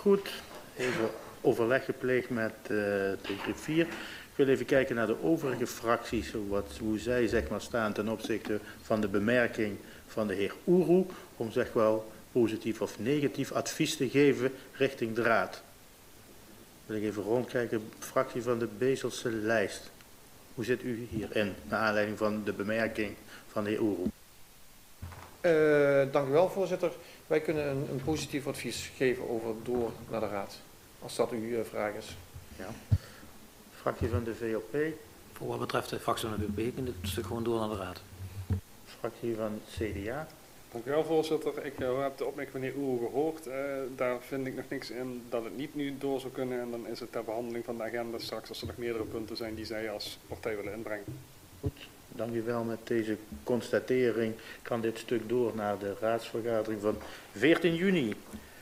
Goed, even overleg gepleegd met de griffier. Ik wil even kijken naar de overige fracties, hoe zij zeg maar, staan ten opzichte van de bemerking van de heer Oeroe, om zeg wel positief of negatief advies te geven richting de raad. Wil ik even rondkijken, fractie van de Bezelse lijst. Hoe zit u hierin, naar aanleiding van de bemerking van de heer Oeroe? Dank u wel, voorzitter. Wij kunnen een positief advies geven over door naar de raad, als dat uw vraag is. Ja. Fractie van de VLP. Voor wat betreft de fractie van de VLP kunnen dit stuk gewoon door naar de raad. Fractie van het CDA. Dank u wel, voorzitter. Ik heb de opmerking van de heer Oeroe gehoord. Daar vind ik nog niks in dat het niet nu door zou kunnen. En dan is het ter behandeling van de agenda straks als er nog meerdere punten zijn die zij als partij willen inbrengen. Goed, dank u wel. Met deze constatering kan dit stuk door naar de raadsvergadering van 14 juni.